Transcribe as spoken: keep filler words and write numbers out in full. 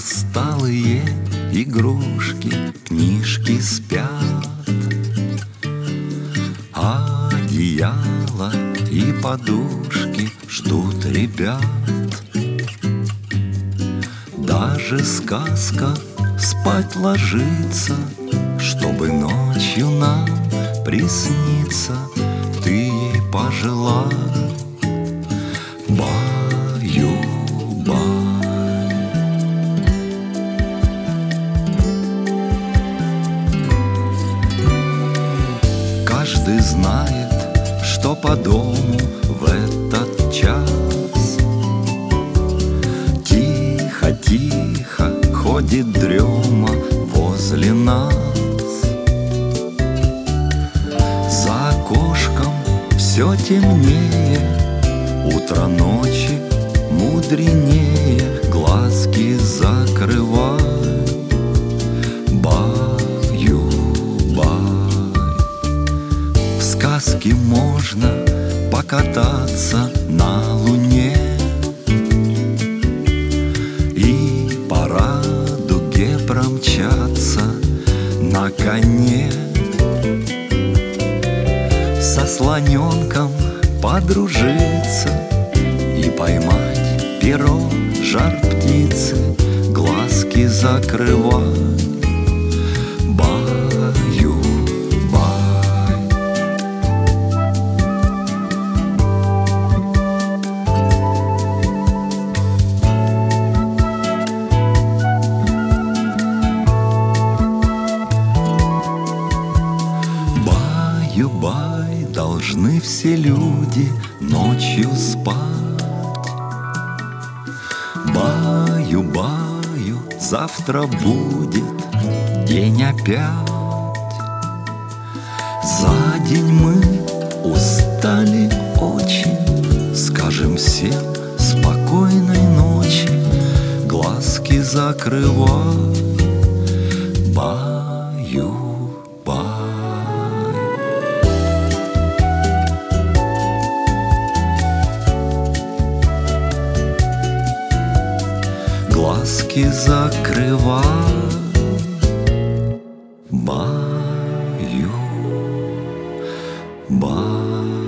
усталые игрушки, книжки спят, одеяло и подушки ждут ребят. Даже сказка спать ложится, чтобы ночью нам присниться. Ты ей пожелай, баю-бай. Каждый знает, что по дому в этот час тихо-тихо ходит дрема возле нас. За окошком все темнее, утро ночи мудренее, глазки закрывай, баю-бай. В сказке можно покататься на луне и по радуге промчаться на коне. Со слоненком подружиться и поймать перо жар птицы, глазки закрывай, баю-бай. Баю-бай, должны все люди ночью спать. Баю-баю, завтра будет день опять. За день мы устали очень, скажем всем спокойной ночи, глазки закрывай, баю-бай. Глазки закрывай, баю-бай.